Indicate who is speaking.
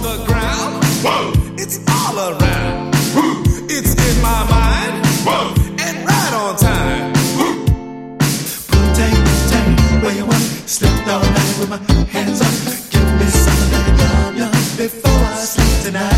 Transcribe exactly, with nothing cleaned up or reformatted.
Speaker 1: the ground. Whoa. It's all around. Woo. It's in my mind. Whoa. And right on time.
Speaker 2: Poontang, tang, where you want? Slept all night with my hands up. Give me something that yum yum before I sleep tonight.